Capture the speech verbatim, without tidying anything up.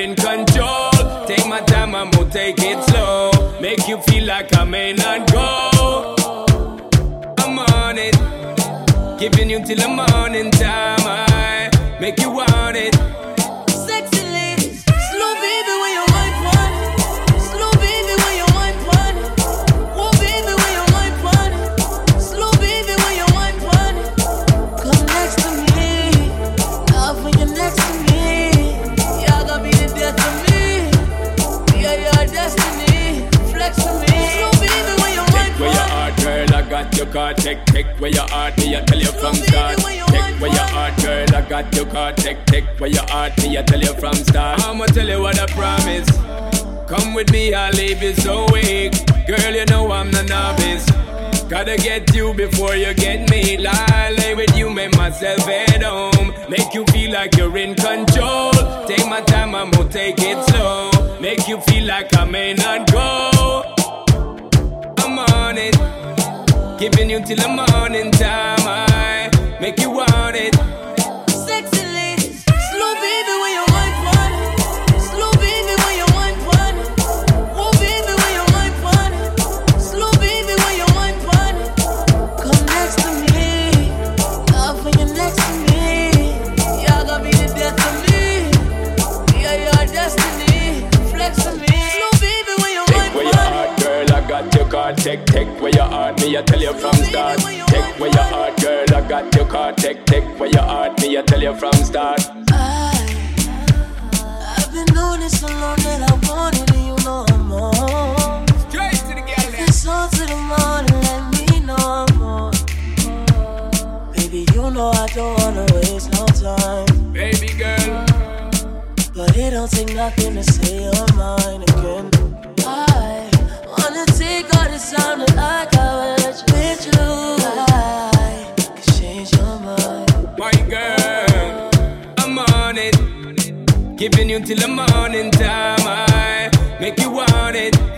in control. Take my time, I'm gonna take it slow. Make you feel like I may not go. I'm on it, giving you till the morning time. I make you want it. Sexy ladies, slow baby when you wine pon it. Slow baby when you wine pon it. Oh baby when you wine pon it. Slow baby when you wine pon it. Come next to me, love when you're next to me. You're gonna be the death of me. Yeah, your destiny, flex to me. Slow baby when you wine Where your heart, girl, I got your car. Take, take where your heart, me, I tell you from start. Take where your heart, girl, I got your car. Take, take where your heart, me, I tell you from start. I'ma tell you what I promise. Come with me, I'll leave you so weak. Girl, you know I'm the novice. Gotta get you before you get me. Lie, lay with you, make myself at home. Make you feel like you're in control. Take my time, I'm gonna take it slow. Make you feel like I may not go. I'm on it, giving you till the morning time. I make you want it. Sexy ladies, slow baby when you wine pon it. Slow baby when you wine pon it. Oh baby when you wine pon it. Slow baby when you wine pon it. Come next to me, love when you're next to me. You're gonna be the death of me. Yeah, your destiny, flex to me. Slow baby when you wine Take where your pon it. heart, girl, I got your car. Take, take where your heart, me, I tell you from start. Take where your heart, girl, I got your car. Take, take where your heart, me, I tell you from start. I, I've been on it so long that I want it, and you know I'm on. Straight to the girl, then. It's on to the morning, let me know I'm on. Baby, you know I don't wanna waste no time. Baby girl, But it don't take nothing to say you're mine again. I wanna take all the time that I got with you. I can change your mind. my girl, I'm on it, giving you till the morning time. I make you want it.